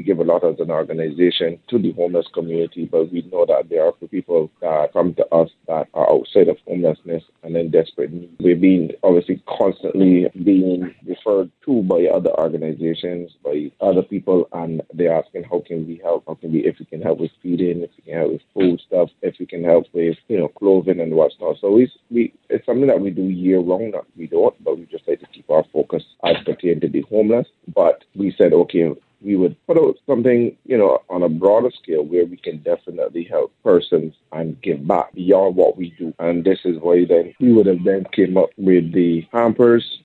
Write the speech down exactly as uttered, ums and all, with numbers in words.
give a lot as an organization to the homeless community, but we know that there are people that come to us that are outside of homelessness and in desperate need. We're being obviously constantly being referred to by other organizations, by other people, and they're asking how can we help? How can we, if we can help with feeding, if we can help with food stuff, if we can help with, you know, clothing and what's not. So we, we, it's something that we do year round. That we don't, but we just like to keep our focus as pertains to the homeless. But we said, okay, we would put out something, you know, on a broader scale where we can definitely help persons and give back beyond what we do. And this is why then we would have then came up with the hampers